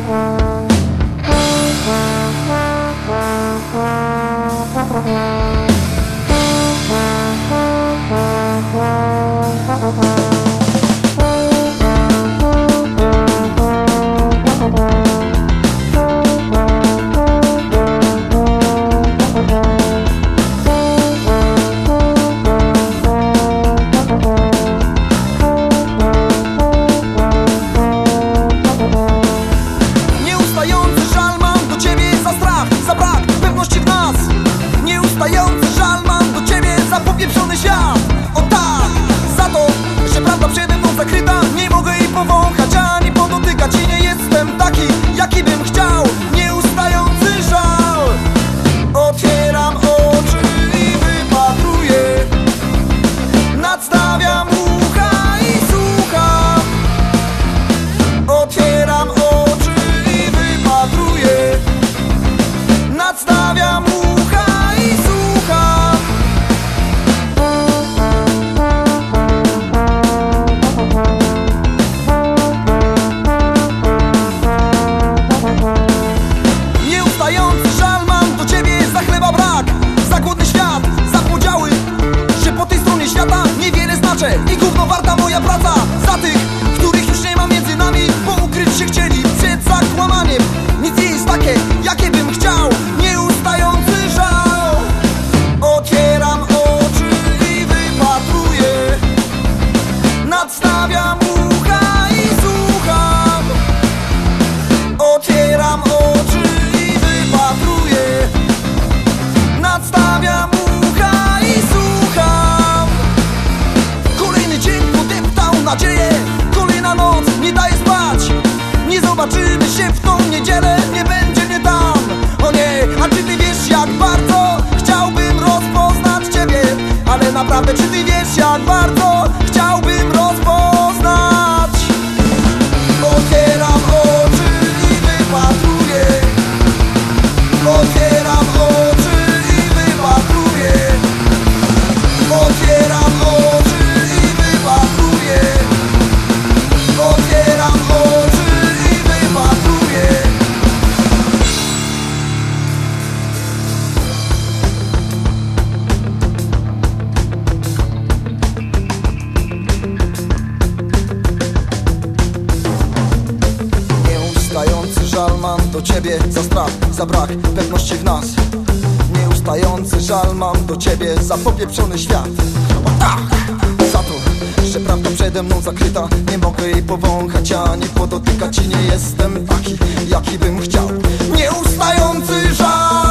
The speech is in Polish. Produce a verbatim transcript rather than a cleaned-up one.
I gówno warta moja praca za tych, których już nie ma między nami, bo ukryć się chcieli przed zakłamaniem. Nic nie jest takie, jakie bym chciał. Nieustający żal. Otwieram oczy i wypatruję, nadstawiam ucha i słucham. Otwieram oczy i wypatruję, nadstawiam ucha i słucham. Kolejny dzień podeptał nadzieję, kolejna noc nie daje spać. Nie zobaczymy się w tą niedzielę, nie będzie mnie tam. O nie, a czy ty wiesz, jak bardzo chciałbym rozpoznać ciebie? Ale naprawdę, czy ty wiesz, jak bardzo chciałbym rozpoznać? Otwieram oczy i wypatruję, otwieram oczy i wypatruję, otwieram oczy i wypatruję, otwieram oczy i wypatruję. Nieustający żal mam do ciebie za strach, za brak pewności w nas. Nieustający żal mam do ciebie za popieprzony świat. O tak! Za to, że prawda przede mną zakryta, nie mogę jej powąchać ani podotykać i nie jestem taki, jaki bym chciał. Nieustający żal.